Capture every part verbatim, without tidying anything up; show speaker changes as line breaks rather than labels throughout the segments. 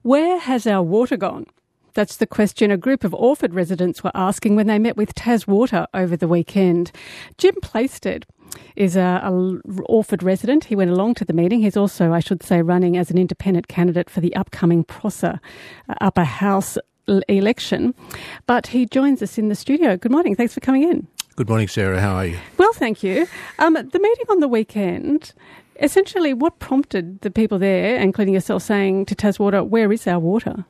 Where has our water gone? That's the question a group of Orford residents were asking when they met with TasWater over the weekend. Jim Plaisted is a, a Orford resident. He went along to the meeting. He's also, I should say, running as an independent candidate for the upcoming Prosser uh, Upper House election. But he joins us in the studio. Good morning. Thanks for coming in.
Good morning, Sarah. How are you?
Well, thank you. Um, the meeting on the weekend, essentially what prompted the people there, including yourself, saying to TasWater, where is our water?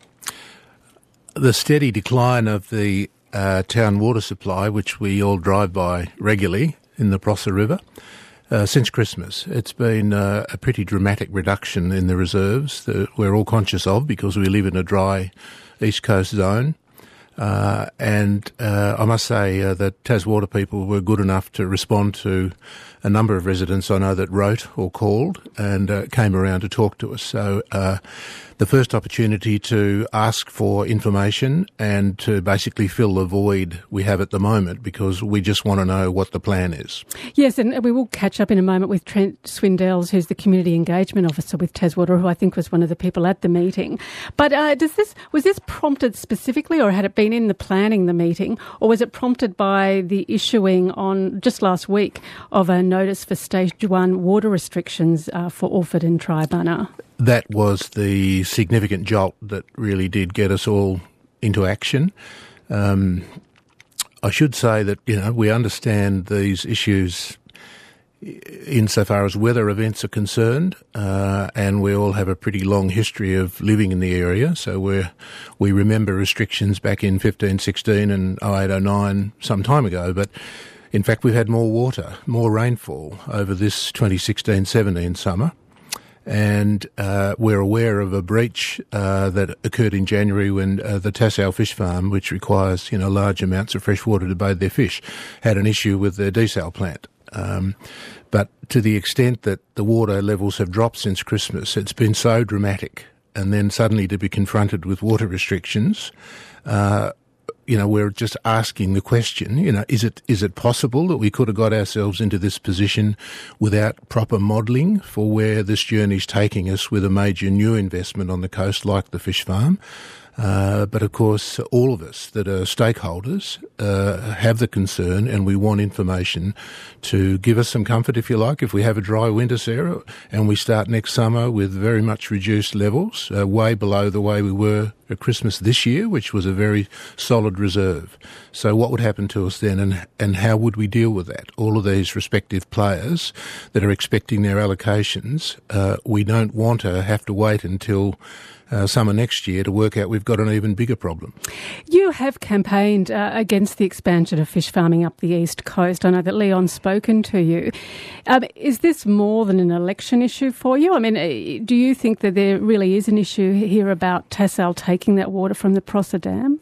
The steady decline of the uh, town water supply, which we all drive by regularly in the Prosser River, uh, since Christmas. It's been uh, a pretty dramatic reduction in the reserves that we're all conscious of because we live in a dry East Coast zone. Uh, and uh, I must say uh, that TasWater people were good enough to respond to a number of residents I know that wrote or called and uh, came around to talk to us. So uh, the first opportunity to ask for information and to basically fill the void we have at the moment because we just want to know what the plan is.
Yes, and we will catch up in a moment with Trent Swindells, who's the Community Engagement Officer with TasWater, who I think was one of the people at the meeting. But uh, does this was this prompted specifically, or had it been in the planning the meeting, or was it prompted by the issuing on just last week of a notice for stage one water restrictions uh, for Orford and Tribunna?
That was the significant jolt that really did get us all into action. Um, I should say that, you know, we understand these issues insofar as weather events are concerned, uh, and we all have a pretty long history of living in the area. So we we remember restrictions back in fifteen sixteen and oh eight oh nine some time ago. But in fact, we've had more water, more rainfall over this twenty sixteen seventeen summer. And uh, we're aware of a breach uh, that occurred in January when uh, the Tassal Fish Farm, which requires, you know, large amounts of fresh water to bathe their fish, had an issue with their desal plant. Um, but to the extent that the water levels have dropped since Christmas, it's been so dramatic. And then suddenly to be confronted with water restrictions, uh, you know, we're just asking the question, you know, is it is it possible that we could have got ourselves into this position without proper modelling for where this journey's taking us with a major new investment on the coast like the fish farm? Uh, but of course, all of us that are stakeholders uh, have the concern, and we want information to give us some comfort, if you like, if we have a dry winter, Sarah, and we start next summer with very much reduced levels, uh, way below the way we were at Christmas this year, which was a very solid reserve. So what would happen to us then, and, and how would we deal with that? All of these respective players that are expecting their allocations, uh, we don't want to have to wait until Uh, summer next year to work out we've got an even bigger problem.
You have campaigned uh, against the expansion of fish farming up the East Coast. I know that Leon's spoken to you. Um, is this more than an election issue for you? I mean, do you think that there really is an issue here about Tassal taking that water from the Prosser Dam?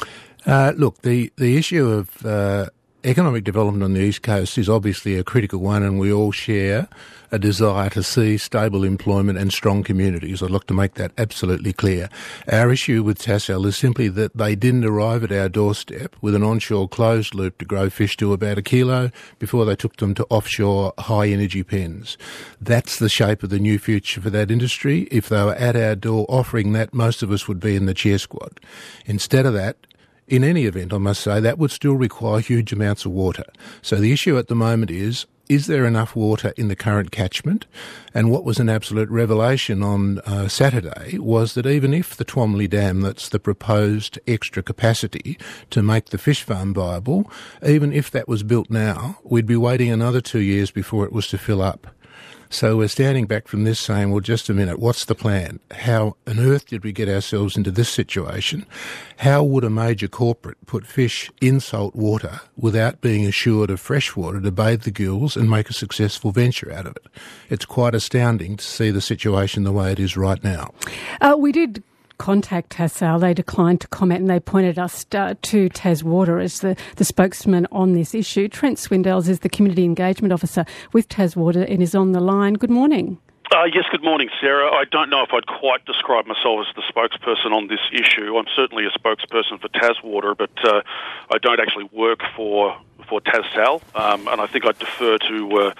Uh, look, the, the issue of uh, economic development on the East Coast is obviously a critical one, and we all share a desire to see stable employment and strong communities. I'd like to make that absolutely clear. Our issue with Tassal is simply that they didn't arrive at our doorstep with an onshore closed loop to grow fish to about a kilo before they took them to offshore high-energy pens. That's the shape of the new future for that industry. If they were at our door offering that, most of us would be in the cheer squad. Instead of that, in any event, I must say, that would still require huge amounts of water. So the issue at the moment is, is there enough water in the current catchment? And what was an absolute revelation on uh, Saturday was that even if the Twomley Dam, that's the proposed extra capacity to make the fish farm viable, even if that was built now, we'd be waiting another two years before it was to fill up. So we're standing back from this saying, well, just a minute, what's the plan? How on earth did we get ourselves into this situation? How would a major corporate put fish in salt water without being assured of fresh water to bathe the gills and make a successful venture out of it? It's quite astounding to see the situation the way it is right now.
Uh, we did contact Tassal. They declined to comment, and they pointed us uh, to TasWater as the, the spokesman on this issue. Trent Swindells is the Community Engagement Officer with TasWater and is on the line. Good morning.
Uh, yes, good morning, Sarah. I don't know if I'd quite describe myself as the spokesperson on this issue. I'm certainly a spokesperson for TasWater, but uh, I don't actually work for for Tassal, um, and I think I'd defer to uh,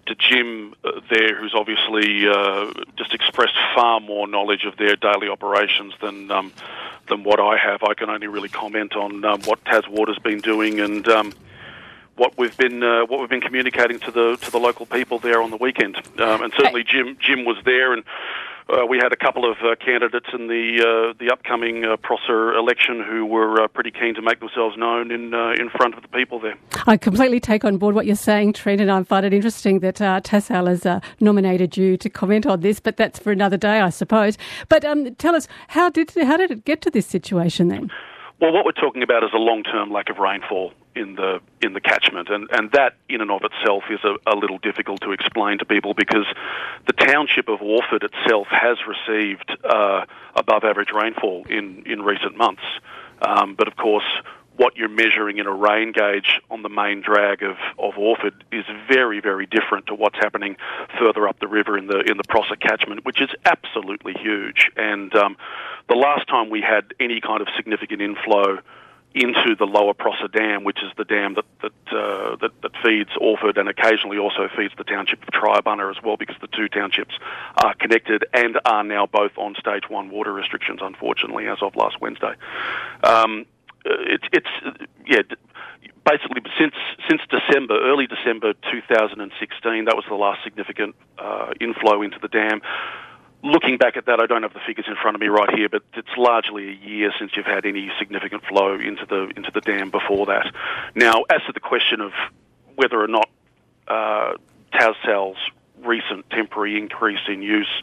to Jim uh, there, who's obviously uh, just expressed far more knowledge of their daily operations than um, than what I have. I can only really comment on um, what TasWater's been doing and um, what we've been uh, what we've been communicating to the to the local people there on the weekend. Um, and certainly Jim Jim was there, and uh, we had a couple of uh, candidates in the uh, the upcoming uh, Prosser election who were uh, pretty keen to make themselves known in uh, in front of the people there.
I completely take on board what you're saying, Trent, and I find it interesting that uh, Tassal has uh, nominated you to comment on this, but that's for another day, I suppose. But um, tell us, how did how did it get to this situation then?
Well, what we're talking about is a long-term lack of rainfall in the in the catchment, and, and that in and of itself is a, a little difficult to explain to people because the township of Orford itself has received uh, above-average rainfall in, in recent months. Um, but of course, what you're measuring in a rain gauge on the main drag of, of Orford is very, very different to what's happening further up the river in the in the Prosser catchment, which is absolutely huge. And um, the last time we had any kind of significant inflow into the lower Prosser Dam, which is the dam that that, uh, that that feeds Orford and occasionally also feeds the township of Triabunna as well, because the two townships are connected and are now both on stage one water restrictions, unfortunately, as of last Wednesday. Um, It's, it's yeah, basically since since December, early December two thousand sixteen, that was the last significant uh, inflow into the dam. Looking back at that, I don't have the figures in front of me right here, but it's largely a year since you've had any significant flow into the into the dam before that. Now, as to the question of whether or not uh, Tasal's recent temporary increase in use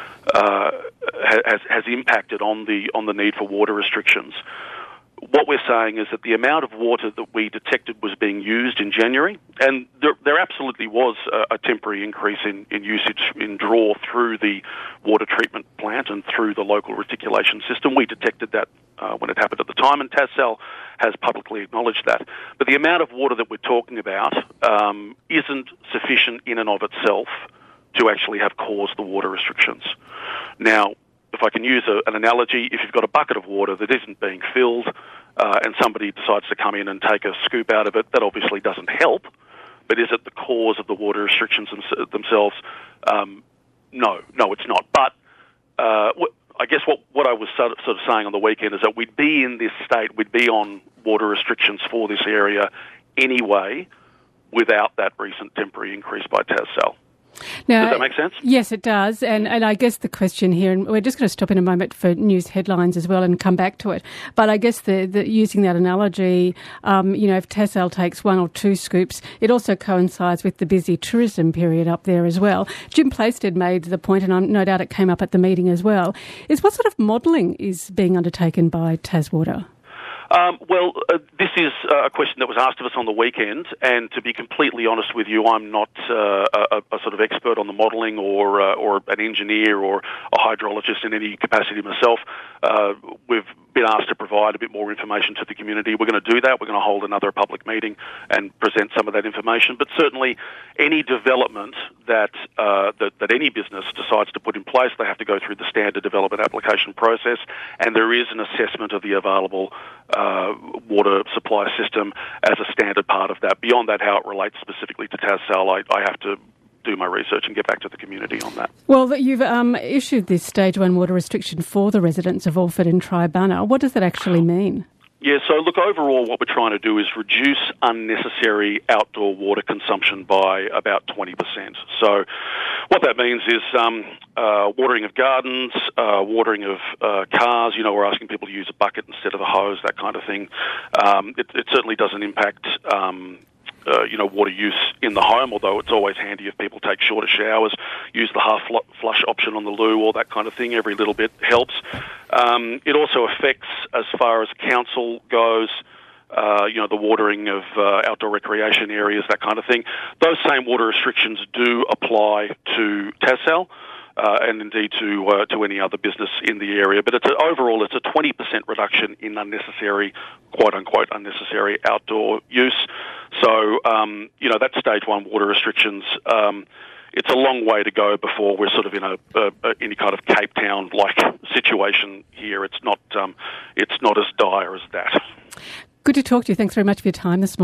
uh, has has impacted on the on the need for water restrictions, what we're saying is that the amount of water that we detected was being used in January, and there, there absolutely was a, a temporary increase in, in usage in draw through the water treatment plant and through the local reticulation system. We detected that uh, when it happened at the time, and Tassal has publicly acknowledged that. But the amount of water that we're talking about um, isn't sufficient in and of itself to actually have caused the water restrictions. Now, if I can use a, an analogy, if you've got a bucket of water that isn't being filled uh, and somebody decides to come in and take a scoop out of it, that obviously doesn't help. But is it the cause of the water restrictions them- themselves? Um, no, no, it's not. But uh, wh- I guess what, what I was sort of, sort of saying on the weekend is that we'd be in this state, we'd be on water restrictions for this area anyway without that recent temporary increase by Tassal.
Now,
does that make sense?
Yes, it does. And and I guess the question here, and we're just going to stop in a moment for news headlines as well and come back to it. But I guess the, the using that analogy, um, you know, if Tassal takes one or two scoops, it also coincides with the busy tourism period up there as well. Jim Plaisted made the point, and I'm, no doubt it came up at the meeting as well, is what sort of modelling is being undertaken by TasWater?
Um, well, uh, this is uh, a question that was asked of us on the weekend, and to be completely honest with you, I'm not uh, a, a sort of expert on the modelling or uh, or an engineer or a hydrologist in any capacity myself. Uh, we've been asked to provide a bit more information to the community. We're going to do that. We're going to hold another public meeting and present some of that information. But certainly, any development that uh, that, that any business decides to put in place, they have to go through the standard development application process, and there is an assessment of the available Uh, water supply system as a standard part of that. Beyond that, how it relates specifically to Tassal, I, I have to do my research and get back to the community on that.
Well, you've um, issued this stage one water restriction for the residents of Orford and Triabunna. What does that actually mean?
Yeah, so look, overall what we're trying to do is reduce unnecessary outdoor water consumption by about twenty percent. So what that means is um, uh, watering of gardens, uh, watering of uh, cars. You know, we're asking people to use a bucket instead of a hose, that kind of thing. Um, it, it certainly doesn't impact um Uh, you know, water use in the home, although it's always handy if people take shorter showers, use the half flush option on the loo, all that kind of thing. Every little bit helps. Um, it also affects, as far as council goes, uh, you know, the watering of uh, outdoor recreation areas, that kind of thing. Those same water restrictions do apply to Tassal. Uh, and indeed to uh, to any other business in the area. But it's a, overall, it's a twenty percent reduction in unnecessary, quote-unquote, unnecessary outdoor use. So, um, you know, that's stage one water restrictions. Um, it's a long way to go before we're sort of in a, a, a any kind of Cape Town-like situation here. It's not um, it's not as dire as that.
Good to talk to you. Thanks very much for your time this morning.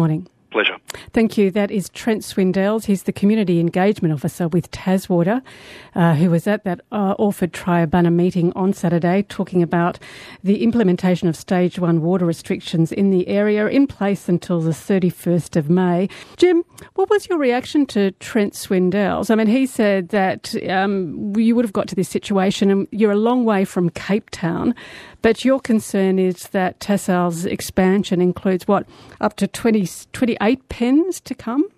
Pleasure.
Thank you. That is Trent Swindells. He's the Community Engagement Officer with Taswater, uh, who was at that uh, Orford Triabunna meeting on Saturday talking about the implementation of Stage one water restrictions in the area in place until the thirty-first of May. Jim, what was your reaction to Trent Swindells? I mean, he said that um, you would have got to this situation and you're a long way from Cape Town, but your concern is that Tasal's expansion includes, what, up to twenty, twenty-eight pens to come?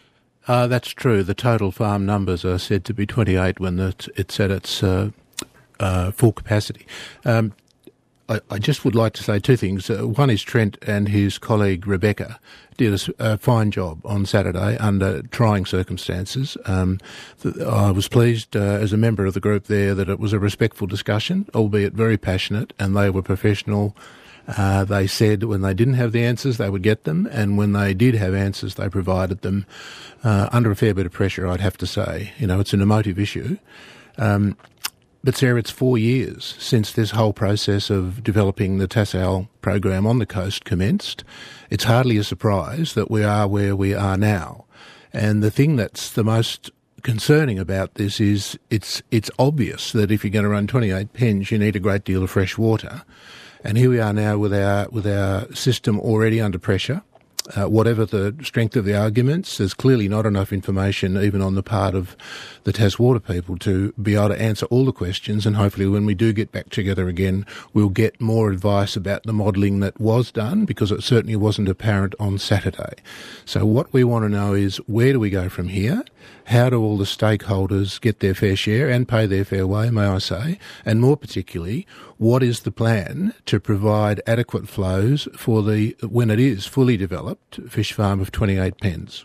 Uh, that's true. The total farm numbers are said to be twenty-eight when it's, it's at its uh, uh, full capacity. Um, I, I just would like to say two things. Uh, one is Trent and his colleague Rebecca did a, a fine job on Saturday under trying circumstances. Um, th- I was pleased uh, as a member of the group there that it was a respectful discussion, albeit very passionate, and they were professional. Uh, they said when they didn't have the answers, they would get them, and when they did have answers, they provided them uh, under a fair bit of pressure, I'd have to say. You know, it's an emotive issue. Um, But, Sarah, it's four years since this whole process of developing the Tasal program on the coast commenced. It's hardly a surprise that we are where we are now. And the thing that's the most concerning about this is it's it's obvious that if you're going to run twenty-eight pens, you need a great deal of fresh water. And here we are now with our, with our system already under pressure. Uh, whatever the strength of the arguments, there's clearly not enough information even on the part of the Taswater people to be able to answer all the questions, and hopefully when we do get back together again, we'll get more advice about the modelling that was done, because it certainly wasn't apparent on Saturday. So what we want to know is, where do we go from here? How do all the stakeholders get their fair share and pay their fair way, may I say? And more particularly, what is the plan to provide adequate flows for the, when it is fully developed, fish farm of twenty-eight pens?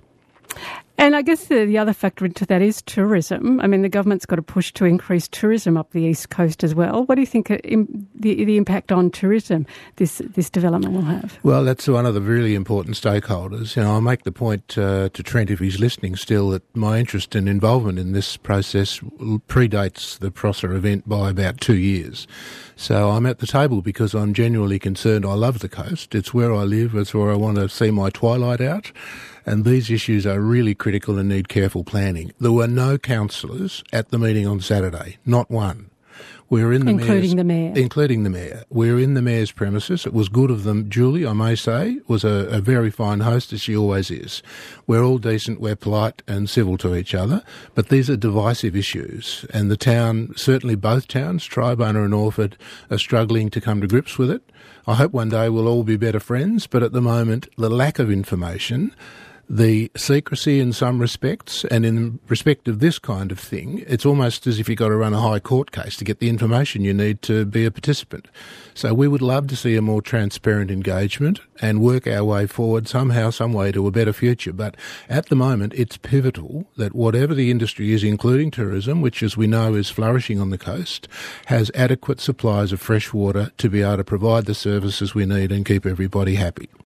And I guess the, the other factor into that is tourism. I mean, the government's got a push to increase tourism up the east coast as well. What do you think the, the impact on tourism this this development will have?
Well, that's one of the really important stakeholders. You know, I'll make the point uh, to Trent, if he's listening still, that my interest and involvement in this process predates the Prosser event by about two years. So I'm at the table because I'm genuinely concerned. I love the coast. It's where I live. It's where I want to see my twilight out. And these issues are really critical and need careful planning. There were no councillors at the meeting on Saturday, not one. We were in the
including the mayor.
Including the mayor. We were in the mayor's premises. It was good of them. Julie, I may say, was a, a very fine host, as she always is. We're all decent, we're polite and civil to each other, but these are divisive issues. And the town, certainly both towns, Triabunna and Orford, are struggling to come to grips with it. I hope one day we'll all be better friends, but at the moment, the lack of information, the secrecy in some respects, and in respect of this kind of thing, it's almost as if you've got to run a high court case to get the information you need to be a participant. So we would love to see a more transparent engagement and work our way forward somehow, some way to a better future. But at the moment, it's pivotal that whatever the industry is, including tourism, which as we know is flourishing on the coast, has adequate supplies of fresh water to be able to provide the services we need and keep everybody happy.